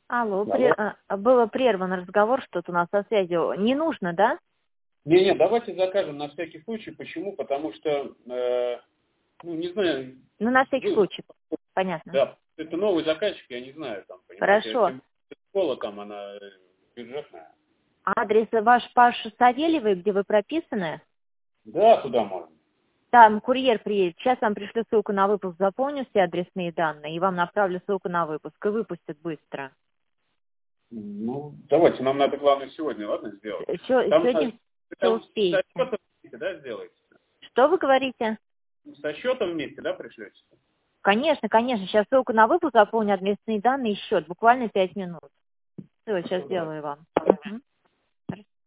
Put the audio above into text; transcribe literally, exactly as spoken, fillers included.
Алло, Алло. пре- а, было прерван разговор, что-то у нас со связью. Не нужно, да? Не, не, давайте закажем на всякий случай. Почему? Потому что, э, ну, не знаю, Ну, на всякий вы, случай. Понятно. да, это новый заказчик, я не знаю, там, понимаете, Хорошо. тем более школа там, она э, бюджетная. Адрес ваш Паша Савельевой, где вы прописаны? Да, туда можно. Там курьер приедет. Сейчас вам пришлю ссылку на выпуск, заполню все адресные данные, и вам направлю ссылку на выпуск, и выпустят быстро. Ну, давайте, нам надо, главное, сегодня, ладно, сделать. Все, Там, сегодня все там успеете. со счетом вместе, да, сделаете? Что вы говорите? Со счетом вместе, да, пришлете? Конечно, конечно. Сейчас ссылку на выпуск, заполню адресные данные и счет. Буквально пять минут. Все, сейчас Ну, давай. сделаю вам.